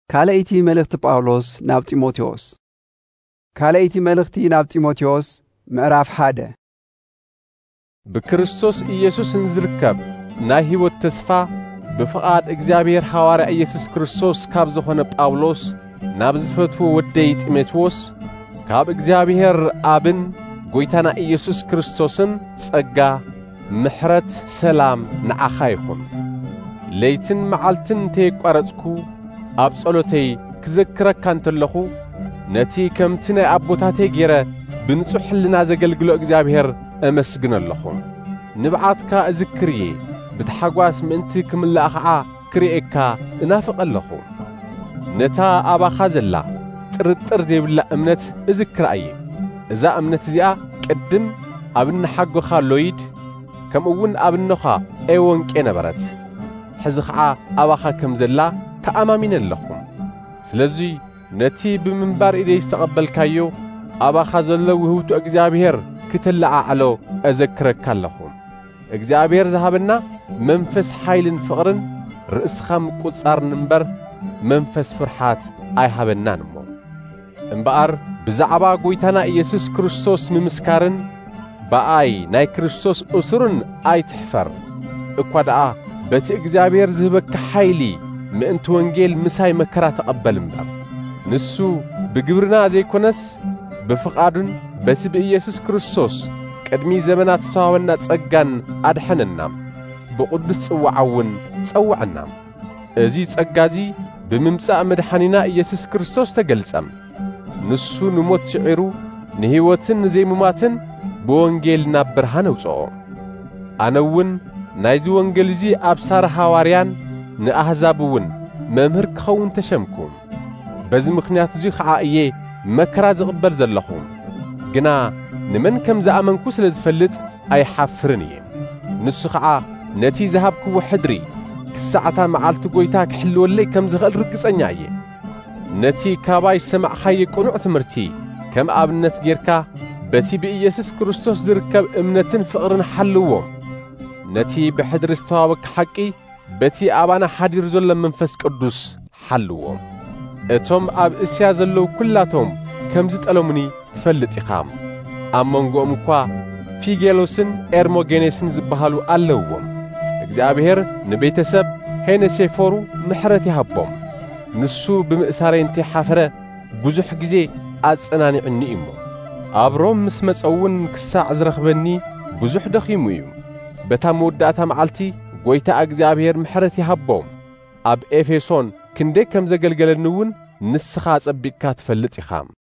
ካልأይቲ መልእኽቲ ጳውሎስ ናብ ጢሞቴዎስ ካልأይቲ መልእኽቲ ናብ ጢሞቴዎስ ምዕራፍ 1 በክርስቶስ ኢየሱስ እንዝርከብ ናይ ሕይወት ተስፋ በፈቃድ እግዚአብሔር ሐዋርያ ኢየሱስ ክርስቶስ ካብ ዝኾነ ጳውሎስ ናብ ዝፈትዎ ወደይ ጢሞቴዎስ ካብ እግዚአብሔር አብን ጎይታና ኢየሱስ ክርስቶስን ጸጋ ምሕረት ሰላም ንዓኻ ይኹን። ለይትን መዓልትን ተይቋረጽኩ ኣብ ጸሎተይ ክዘክረካ እንተለኹ ነቲ ከምቲ ናይ ኣቦታተይ ገይረ ብንጹሕ ሕሊና ዘገልግሎ እግዚአብሔር ኣመስግነለኹ። ንብዓትካ እዝክርየ ብተሓጓስ ምእንቲ ክምላእ ኸዓ ክርኤካ እናፍቐለኹ። ነታ ኣባኻ ዘላ ጥርጥር ዘይብላ እምነት እዝክርኣየ። እዛ እምነት እዚኣ ቅድም ኣብንሓጎኻ ሎይድ ከምኡውን ኣብኖኻ ኤወንቄ ነበረት። ሕዚ ኸዓ ኣባኻ ከም ዘላ ተኣማሚነለኹም። ስለዙይ ነቲ ብምንባር ኢደይ ዝተቐበልካዮ ኣባኻ ዘሎ ውህብቱ እግዚአብሔር ክትለዓዕሎ ኣዘክረካ ኣለኹ። እግዚአብሔር ዝሃበና መንፈስ ኃይልን ፍቕርን ርእስኻ ምቁጻርን እምበር መንፈስ ፍርሓት ኣይሃበናን እሞ። እምበኣር ብዛዕባ ጎይታና ኢየሱስ ክርስቶስ ምምስካርን በኣይ ናይ ክርስቶስ እሱርን ኣይትሕፈር እኳ ደኣ በቲ እግዚአብሔር ዝህበካ ኃይሊ ምእንቲ ወንጌል ምሳይ መከራ ተቐበል እምበር ንሱ ብግብርና ዘይኮነስ ብፍቓዱን በቲ ብኢየሱስ ክርስቶስ ቅድሚ ዘመናት ዝተዋወና ጸጋን ኣድሐነና ብቅዱስ ጽዋዓውን ጸውዐና። እዚ ጸጋዚ ብምምጻእ መድኃኒና ኢየሱስ ክርስቶስ ተገልጸም። ንሱ ንሞት ሽዒሩ ንሕይወትን ንዘይሙማትን ብወንጌል ናብ ብርሃን ኣውፅኦ። ኣነውን ናይዚ ወንጌል እዚ ኣብሳር ሐዋርያን ንኣሕዛብውን መምህር ክኸውን ተሸምኩ። በዚ ምኽንያት እዚ ኸዓ እየ መከራ ዝቕበል ዘለኹ። ግና ንመን ከም ዝኣመንኩ ስለ ዝፈልጥ ኣይሓፍርን እየ። ንሱ ኸዓ ነቲ ዝሃብክዎ ሕድሪ ክሳዕታ መዓልቲ ጐይታ ክሕልወለይ ከም ዝኽእል ርግጸኛ እየ። ነቲ ካባይ ሰማዕኻየ ቁኑዕ ትምህርቲ ከም ኣብነት ጌርካ በቲ ብኢየሱስ ክርስቶስ ዝርከብ እምነትን ፍቕርን ሓልዎም። ነቲ ብሕድሪ ዝተዋወካ ሓቂ በቲ ኣባና ሓዲር ዘሎ መንፈስ ቅዱስ ሓልዎም። እቶም ኣብ እስያ ዘለዉ ኩላቶም ከም ዝጠለሙኒ ትፈልጥ ኢኻ። ኣብ መንጎኦም እኳ ፊጌሎስን ኤርሞጌኔስን ዝበሃሉ ኣለውዎም። እግዚአብሔር ንቤተሰብ ሄኔሴፎሩ ምሕረት ይሃቦም። ንሱ ብምእሳረይ እንተይሓፈረ ብዙሕ ጊዜ ኣጸናኒዕኒ እሞ። ኣብ ሮም ምስ መጸውን ክሳዕ ዝረኽበኒ ብዙሕ ደኺሙ እዩ። በታ መወዳእታ መዓልቲ ጐይታ እግዚአብሔር ምሕረት ይሃቦም። ኣብ ኤፌሶን ክንደይ ከም ዘገልገለኒውን ንስኻ ጸቢቕካ ትፈልጥ ኢኻ።